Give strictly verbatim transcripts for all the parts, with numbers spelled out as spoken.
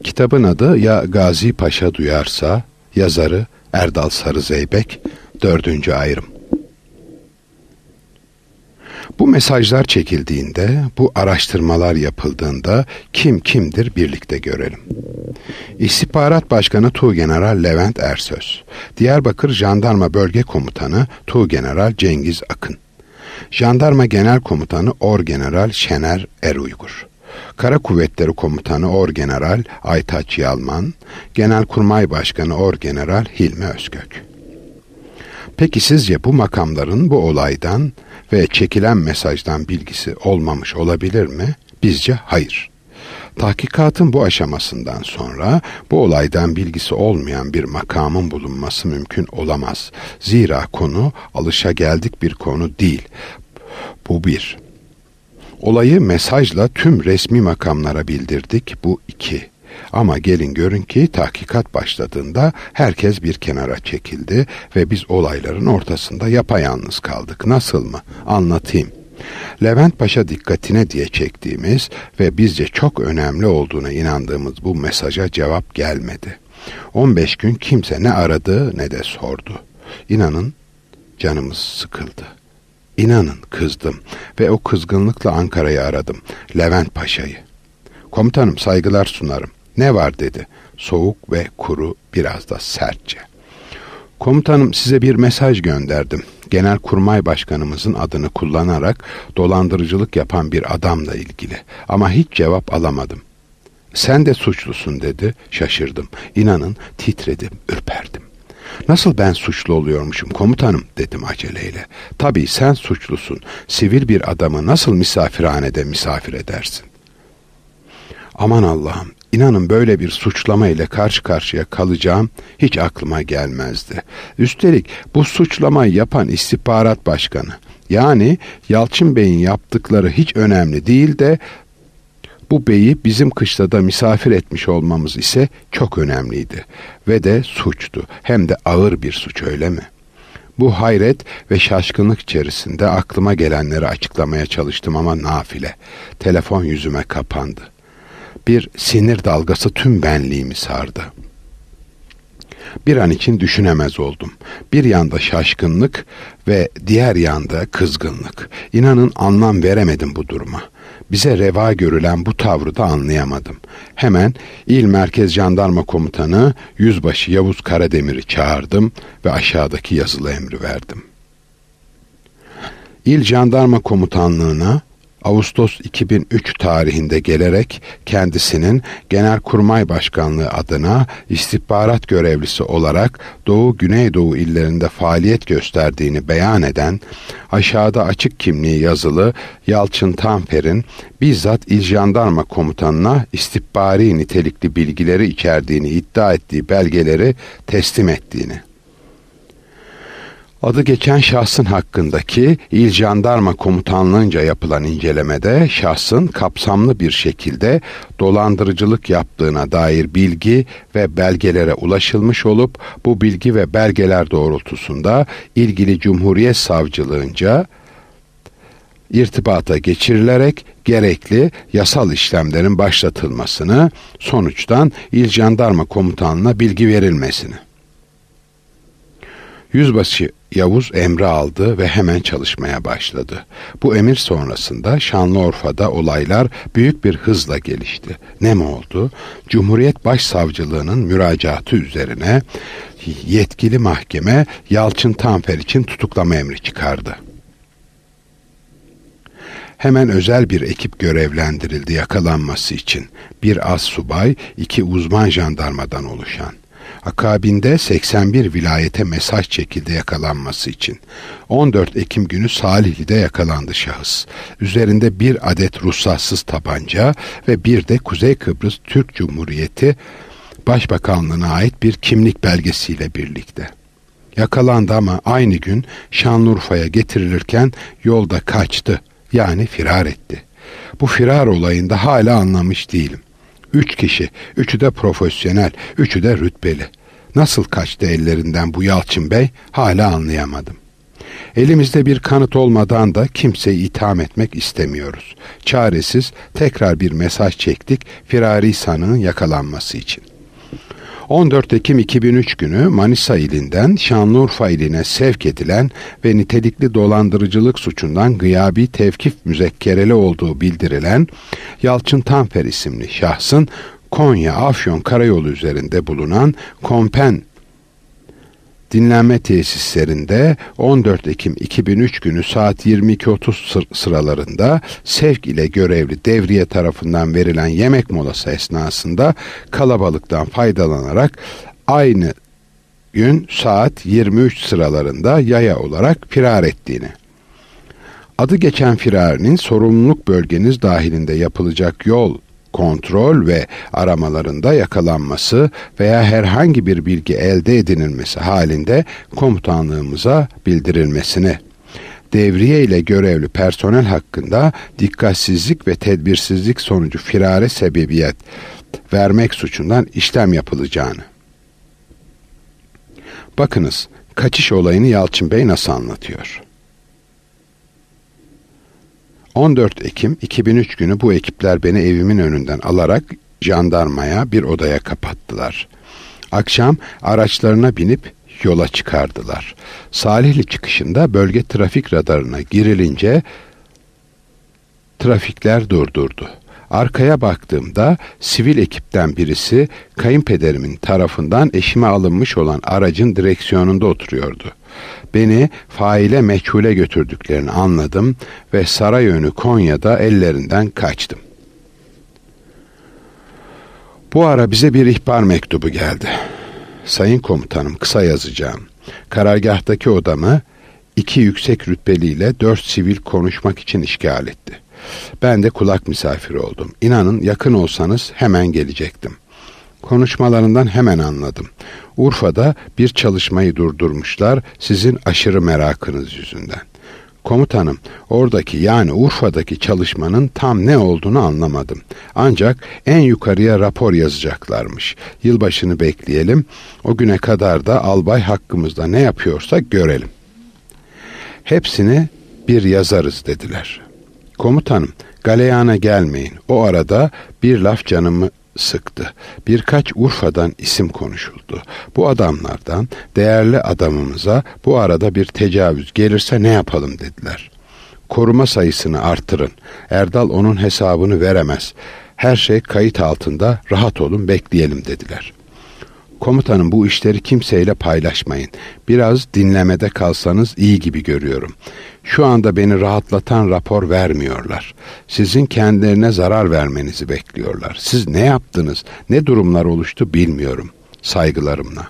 Kitabın adı Ya Gazi Paşa Duyarsa, yazarı Erdal Sarızeybek, dördüncü ayrım. Bu mesajlar çekildiğinde, bu araştırmalar yapıldığında kim kimdir birlikte görelim. İstihbarat Başkanı Tuğgeneral Levent Ersöz, Diyarbakır Jandarma Bölge Komutanı Tuğgeneral Cengiz Akın, Jandarma Genel Komutanı Orgeneral Şener Eruygur, Kara Kuvvetleri Komutanı Orgeneral Aytaç Yalman, Genelkurmay Başkanı Orgeneral Hilmi Özkök. Peki sizce bu makamların bu olaydan ve çekilen mesajdan bilgisi olmamış olabilir mi? Bizce hayır. Tahkikatın bu aşamasından sonra bu olaydan bilgisi olmayan bir makamın bulunması mümkün olamaz. Zira konu alışageldik bir konu değil. Bu bir. Olayı mesajla tüm resmi makamlara bildirdik. Bu iki. Ama gelin görün ki tahkikat başladığında herkes bir kenara çekildi ve biz olayların ortasında yapayalnız kaldık. Nasıl mı? Anlatayım. Levent Paşa dikkatine diye çektiğimiz ve bizce çok önemli olduğuna inandığımız bu mesaja cevap gelmedi. on beş gün kimse ne aradı ne de sordu. İnanın canımız sıkıldı. İnanın kızdım ve o kızgınlıkla Ankara'yı aradım. Levent Paşa'yı. Komutanım saygılar sunarım. Ne var dedi. Soğuk ve kuru, biraz da sertçe. Komutanım size bir mesaj gönderdim. Genelkurmay Başkanımızın adını kullanarak dolandırıcılık yapan bir adamla ilgili. Ama hiç cevap alamadım. Sen de suçlusun dedi. Şaşırdım. İnanın titredim, ürperdim. Nasıl ben suçlu oluyormuşum komutanım dedim aceleyle. Tabii sen suçlusun. Sivil bir adamı nasıl misafirhanede misafir edersin? Aman Allah'ım, inanın böyle bir suçlama ile karşı karşıya kalacağım hiç aklıma gelmezdi. Üstelik bu suçlamayı yapan istihbarat başkanı, yani Yalçın Bey'in yaptıkları hiç önemli değil de bu beyi bizim kışlada misafir etmiş olmamız ise çok önemliydi. Ve de suçtu. Hem de ağır bir suç, öyle mi? Bu hayret ve şaşkınlık içerisinde aklıma gelenleri açıklamaya çalıştım ama nafile. Telefon yüzüme kapandı. Bir sinir dalgası tüm benliğimi sardı. Bir an için düşünemez oldum. Bir yanda şaşkınlık ve diğer yanda kızgınlık. İnanın anlam veremedim bu duruma. Bize reva görülen bu tavrı da anlayamadım. Hemen İl Merkez Jandarma Komutanı Yüzbaşı Yavuz Karademir'i çağırdım ve aşağıdaki yazılı emri verdim. İl Jandarma Komutanlığı'na Ağustos iki bin üç tarihinde gelerek kendisinin Genelkurmay Başkanlığı adına istihbarat görevlisi olarak Doğu Güneydoğu illerinde faaliyet gösterdiğini beyan eden, aşağıda açık kimliği yazılı Yalçın Tanfer'in bizzat İl Jandarma Komutanına istihbari nitelikli bilgileri içerdiğini iddia ettiği belgeleri teslim ettiğini. Adı geçen şahsın hakkındaki İl Jandarma Komutanlığı'nca yapılan incelemede şahsın kapsamlı bir şekilde dolandırıcılık yaptığına dair bilgi ve belgelere ulaşılmış olup bu bilgi ve belgeler doğrultusunda ilgili Cumhuriyet Savcılığınca irtibata geçirilerek gerekli yasal işlemlerin başlatılmasını, sonuçtan İl Jandarma Komutanlığı'na bilgi verilmesini. Yüzbaşı Yavuz emri aldı ve hemen çalışmaya başladı. Bu emir sonrasında Şanlıurfa'da olaylar büyük bir hızla gelişti. Ne mi oldu? Cumhuriyet Başsavcılığı'nın müracaatı üzerine yetkili mahkeme Yalçın Tanfer için tutuklama emri çıkardı. Hemen özel bir ekip görevlendirildi yakalanması için. Bir astsubay, iki uzman jandarmadan oluşan. Akabinde seksen bir vilayete mesaj çekildi yakalanması için. on dört Ekim günü Salihli'de yakalandı şahıs. Üzerinde bir adet ruhsatsız tabanca ve bir de Kuzey Kıbrıs Türk Cumhuriyeti Başbakanlığı'na ait bir kimlik belgesiyle birlikte. Yakalandı ama aynı gün Şanlıurfa'ya getirilirken yolda kaçtı, yani firar etti. Bu firar olayında hala anlamış değilim. Üç kişi, üçü de profesyonel, üçü de rütbeli. Nasıl kaçtı ellerinden bu Yalçın Bey hala anlayamadım. Elimizde bir kanıt olmadan da kimseyi itham etmek istemiyoruz. Çaresiz tekrar bir mesaj çektik firari sanığın yakalanması için. on dört Ekim iki bin üç günü Manisa ilinden Şanlıurfa iline sevk edilen ve nitelikli dolandırıcılık suçundan gıyabi tevkif müzekkereli olduğu bildirilen Yalçın Tanfer isimli şahsın Konya-Afyon karayolu üzerinde bulunan Kompen dinlenme tesislerinde on dört Ekim iki bin üç günü saat yirmi iki otuz sıralarında sevk ile görevli devriye tarafından verilen yemek molası esnasında kalabalıktan faydalanarak aynı gün saat yirmi üç sıralarında yaya olarak firar ettiğini, adı geçen firarinin sorumluluk bölgeniz dahilinde yapılacak yol kontrol ve aramalarında yakalanması veya herhangi bir bilgi elde edinilmesi halinde komutanlığımıza bildirilmesini, devriye ile görevli personel hakkında dikkatsizlik ve tedbirsizlik sonucu firare sebebiyet vermek suçundan işlem yapılacağını. Bakınız, kaçış olayını Yalçın Bey nasıl anlatıyor? on dört Ekim iki bin üç günü bu ekipler beni evimin önünden alarak jandarmaya bir odaya kapattılar. Akşam araçlarına binip yola çıkardılar. Salihli çıkışında bölge trafik radarına girilince trafikler durdurdu. Arkaya baktığımda sivil ekipten birisi kayınpederimin tarafından eşime alınmış olan aracın direksiyonunda oturuyordu. Beni faile meçhule götürdüklerini anladım ve Sarayönü Konya'da ellerinden kaçtım. Bu ara bize bir ihbar mektubu geldi. Sayın komutanım, kısa yazacağım. Karargahtaki odamı iki yüksek rütbeliyle dört sivil konuşmak için işgal etti. Ben de kulak misafiri oldum. İnanın yakın olsanız hemen gelecektim. Konuşmalarından hemen anladım. Urfa'da bir çalışmayı durdurmuşlar sizin aşırı merakınız yüzünden. Komutanım, oradaki yani Urfa'daki çalışmanın tam ne olduğunu anlamadım. Ancak en yukarıya rapor yazacaklarmış. Yılbaşını bekleyelim. O güne kadar da albay hakkımızda ne yapıyorsa görelim. Hepsini bir yazarız dediler. Komutanım, galeyana gelmeyin. O arada bir laf canımı sıktı. Birkaç Urfa'dan isim konuşuldu. Bu adamlardan değerli adamımıza bu arada bir tecavüz gelirse ne yapalım dediler. Koruma sayısını artırın. Erdal onun hesabını veremez. Her şey kayıt altında, rahat olun, bekleyelim dediler. Komutanım, bu işleri kimseyle paylaşmayın. Biraz dinlemede kalsanız iyi gibi görüyorum. Şu anda beni rahatlatan rapor vermiyorlar. Sizin kendilerine zarar vermenizi bekliyorlar. Siz ne yaptınız, ne durumlar oluştu bilmiyorum. Saygılarımla.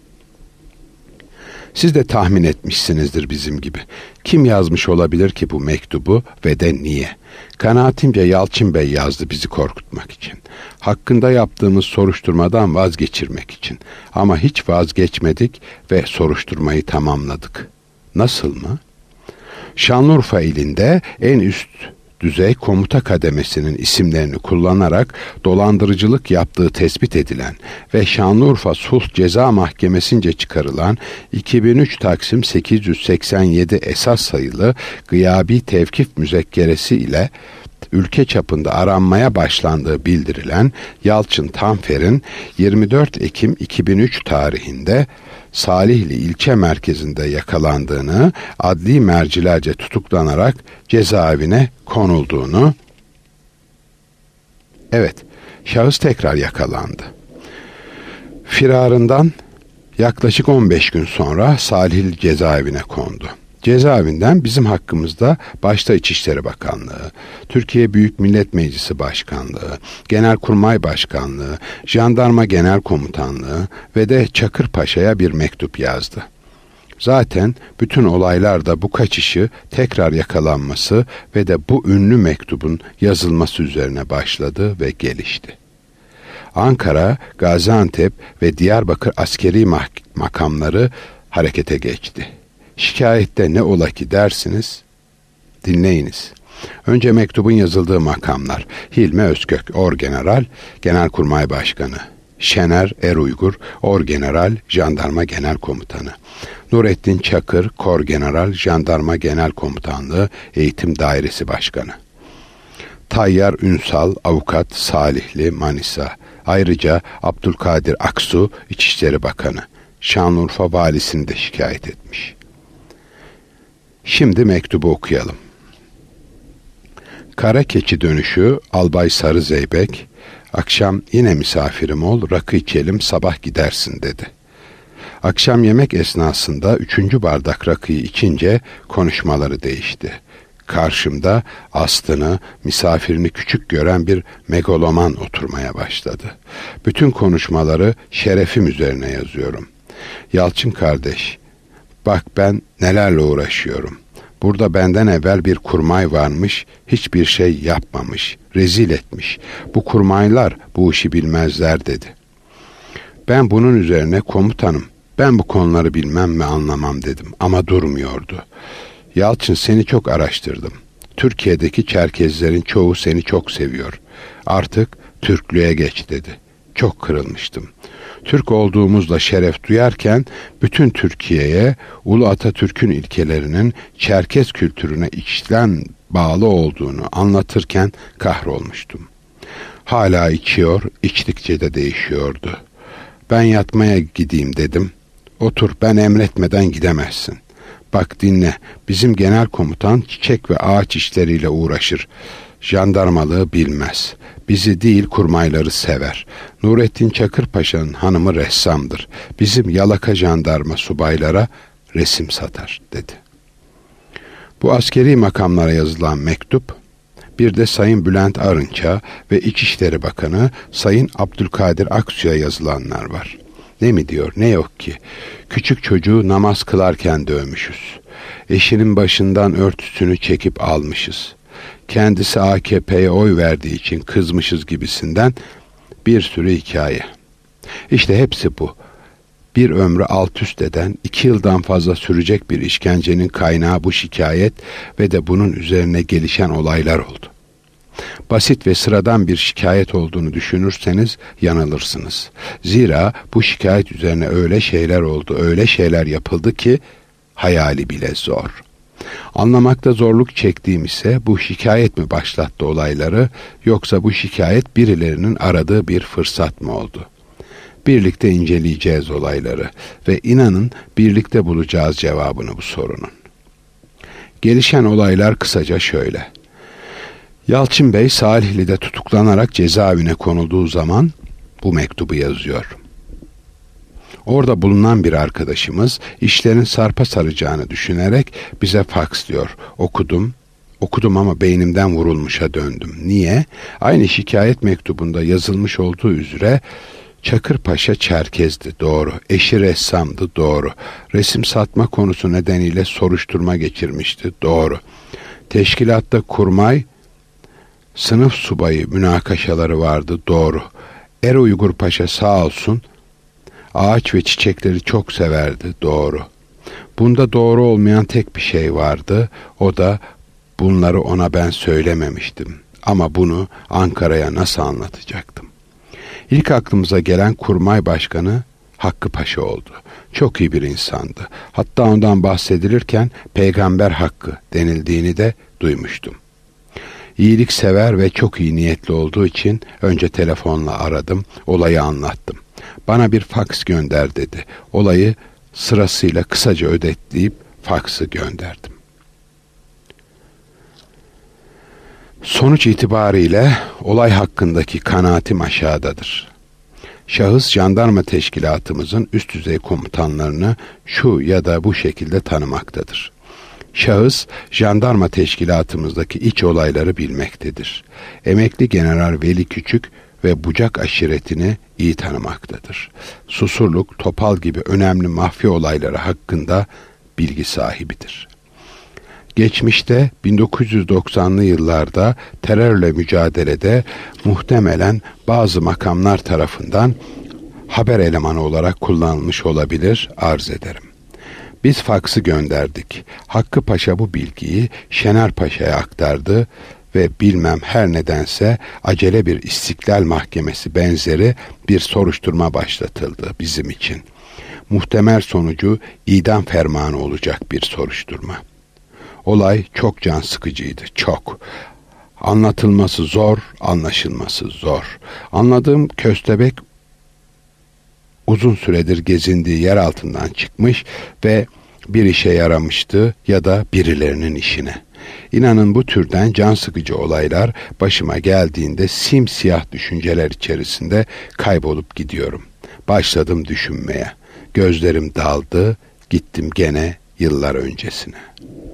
Siz de tahmin etmişsinizdir bizim gibi. Kim yazmış olabilir ki bu mektubu ve de niye? Kanaatimce Yalçın Bey yazdı bizi korkutmak için. Hakkında yaptığımız soruşturmadan vazgeçirmek için. Ama hiç vazgeçmedik ve soruşturmayı tamamladık. Nasıl mı? Şanlıurfa ilinde en üst düzey komuta kademesinin isimlerini kullanarak dolandırıcılık yaptığı tespit edilen ve Şanlıurfa Sulh Ceza Mahkemesi'nce çıkarılan iki bin üç Taksim sekiz yüz seksen yedi esas sayılı gıyabi tevkif müzekkeresi ile ülke çapında aranmaya başlandığı bildirilen Yalçın Tanfer'in yirmi dört Ekim iki bin üç tarihinde Salihli ilçe merkezinde yakalandığını, adli mercilerce tutuklanarak cezaevine konulduğunu, evet, şahıs tekrar yakalandı. Firarından yaklaşık on beş gün sonra Salihli cezaevine kondu. Cezaevinden bizim hakkımızda başta İçişleri Bakanlığı, Türkiye Büyük Millet Meclisi Başkanlığı, Genelkurmay Başkanlığı, Jandarma Genel Komutanlığı ve de Çakırpaşa'ya bir mektup yazdı. Zaten bütün olaylar da bu kaçışı tekrar yakalanması ve de bu ünlü mektubun yazılması üzerine başladı ve gelişti. Ankara, Gaziantep ve Diyarbakır askeri makamları harekete geçti. Şikayette ne ola ki dersiniz? Dinleyiniz. Önce mektubun yazıldığı makamlar: Hilmi Özkök, Orgeneral, Genelkurmay Başkanı; Şener Eruygur, Orgeneral Jandarma Genel Komutanı. Nurettin Çakır, Korgeneral Jandarma Genel Komutanlığı Eğitim Dairesi Başkanı. Tayyar Ünsal, Avukat, Salihli, Manisa. Ayrıca Abdülkadir Aksu, İçişleri Bakanı. Şanlıurfa valisini de şikayet etmiş. Şimdi mektubu okuyalım. Kara keçi dönüşü Albay Sarı Zeybek, akşam yine misafirim ol, rakı içelim, sabah gidersin dedi. Akşam yemek esnasında üçüncü bardak rakıyı içince konuşmaları değişti. Karşımda astını, misafirini küçük gören bir megaloman oturmaya başladı. Bütün konuşmaları şerefim üzerine yazıyorum. Yalçın kardeş, bak ben nelerle uğraşıyorum. Burada benden evvel bir kurmay varmış, hiçbir şey yapmamış, rezil etmiş. Bu kurmaylar bu işi bilmezler dedi. Ben bunun üzerine komutanım, ben bu konuları bilmem ve anlamam dedim ama durmuyordu. Yalçın seni çok araştırdım. Türkiye'deki Çerkezlerin çoğu seni çok seviyor. Artık Türklüğe geç dedi. Çok kırılmıştım. Türk olduğumuzla şeref duyarken bütün Türkiye'ye Ulu Atatürk'ün ilkelerinin Çerkez kültürüne içten bağlı olduğunu anlatırken kahrolmuştum. Hala içiyor, içtikçe de değişiyordu. Ben yatmaya gideyim dedim. Otur, ben emretmeden gidemezsin. Bak dinle, bizim genel komutan çiçek ve ağaç işleriyle uğraşır. Jandarmalığı bilmez. Bizi değil kurmayları sever. Nurettin Çakır Paşa'nın hanımı ressamdır. Bizim yalaka jandarma subaylara resim satar dedi. Bu askeri makamlara yazılan mektup, bir de Sayın Bülent Arınç'a ve İçişleri Bakanı Sayın Abdülkadir Aksu'ya yazılanlar var. Ne mi diyor, ne yok ki? Küçük çocuğu namaz kılarken dövmüşüz. Eşinin başından örtüsünü çekip almışız. Kendisi A K P'ye oy verdiği için kızmışız gibisinden bir sürü hikaye. İşte hepsi bu. Bir ömrü alt üst eden, iki yıldan fazla sürecek bir işkencenin kaynağı bu şikayet ve de bunun üzerine gelişen olaylar oldu. Basit ve sıradan bir şikayet olduğunu düşünürseniz yanılırsınız. Zira bu şikayet üzerine öyle şeyler oldu, öyle şeyler yapıldı ki hayali bile zor. Anlamakta zorluk çektiğim ise bu şikayet mi başlattı olayları, yoksa bu şikayet birilerinin aradığı bir fırsat mı oldu? Birlikte inceleyeceğiz olayları ve inanın birlikte bulacağız cevabını bu sorunun. Gelişen olaylar kısaca şöyle. Yalçın Bey Salihli'de tutuklanarak cezaevine konulduğu zaman bu mektubu yazıyor. Orada bulunan bir arkadaşımız işlerin sarpa saracağını düşünerek bize faksliyor. Okudum, okudum ama beynimden vurulmuşa döndüm. Niye? Aynı şikayet mektubunda yazılmış olduğu üzere Çakır Paşa Çerkez'di, doğru. Eşi ressamdı, doğru. Resim satma konusu nedeniyle soruşturma geçirmişti, doğru. Teşkilatta kurmay, sınıf subayı münakaşaları vardı, doğru. Eruygur Paşa sağ olsun, ağaç ve çiçekleri çok severdi, doğru. Bunda doğru olmayan tek bir şey vardı, o da bunları ona ben söylememiştim. Ama bunu Ankara'ya nasıl anlatacaktım? İlk aklımıza gelen kurmay başkanı Hakkı Paşa oldu. Çok iyi bir insandı. Hatta ondan bahsedilirken Peygamber Hakkı denildiğini de duymuştum. İyiliksever ve çok iyi niyetli olduğu için önce telefonla aradım, olayı anlattım. Bana bir faks gönder dedi. Olayı sırasıyla kısaca özetleyip faksı gönderdim. Sonuç itibariyle olay hakkındaki kanaatim aşağıdadır. Şahıs jandarma teşkilatımızın üst düzey komutanlarını şu ya da bu şekilde tanımaktadır. Şahıs jandarma teşkilatımızdaki iç olayları bilmektedir. Emekli General Veli Küçük ve Bucak aşiretini iyi tanımaktadır. Susurluk, Topal gibi önemli mafya olayları hakkında bilgi sahibidir. Geçmişte bin dokuz yüz doksanlı yıllarda terörle mücadelede muhtemelen bazı makamlar tarafından haber elemanı olarak kullanılmış olabilir, arz ederim. Biz faksı gönderdik. Hakkı Paşa bu bilgiyi Şener Paşa'ya aktardı ve bilmem her nedense acele bir İstiklal Mahkemesi benzeri bir soruşturma başlatıldı bizim için. Muhtemel sonucu idam fermanı olacak bir soruşturma. Olay çok can sıkıcıydı, çok. Anlatılması zor, anlaşılması zor. Anladığım köstebek uzun süredir gezindiği yer altından çıkmış ve bir işe yaramıştı ya da birilerinin işine. İnanın bu türden can sıkıcı olaylar başıma geldiğinde simsiyah düşünceler içerisinde kaybolup gidiyorum. Başladım düşünmeye. Gözlerim daldı, gittim gene yıllar öncesine.